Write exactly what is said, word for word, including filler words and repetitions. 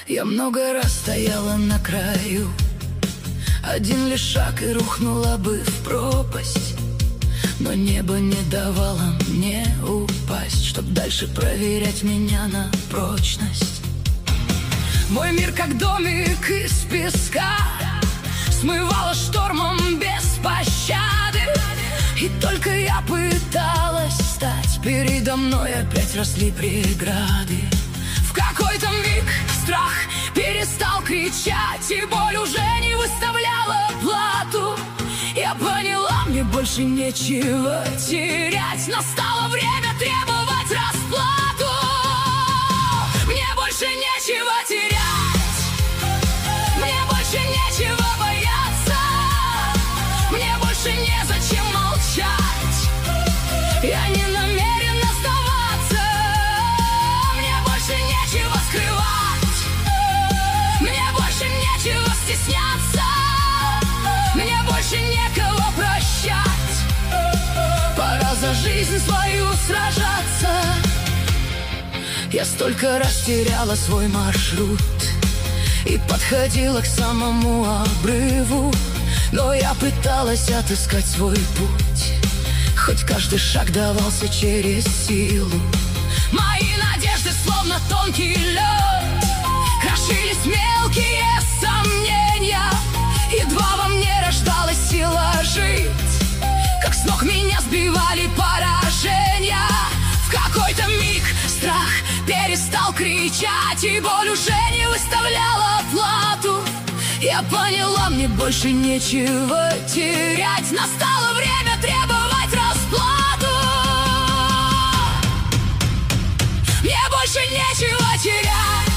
Я много раз стояла на краю, один лишь шаг и рухнула бы в пропасть. Но небо не давало мне упасть, чтоб дальше проверять меня на прочность. Мой мир как домик из песка смывало штормом без пощады. И только я пыталась встать, передо мной опять росли преграды. В какой-то миг страх перестал кричать, и боль уже не выставляла плату. Я поняла, мне больше нечего терять, настало время требовать расплату. Мне больше нечего терять, мне больше нечего бояться, мне больше незачем молчать, я не намерен оставаться. Мне больше нечего скрывать, мне больше нечего стесняться, мне больше некого прощать. Пора за жизнь свою сражаться. Я столько раз теряла свой маршрут и подходила к самому обрыву, но я пыталась отыскать свой путь, хоть каждый шаг давался через силу. Мои надежды словно тонкий лед крошились мелкие сомнения. Едва во мне рождалась сила жить, как с ног меня сбивали поражения. В какой-то миг страх перестал кричать, и боль уже не выставляла плату. Я поняла, мне больше нечего терять, настало время требовать расплату. Мне больше нечего терять,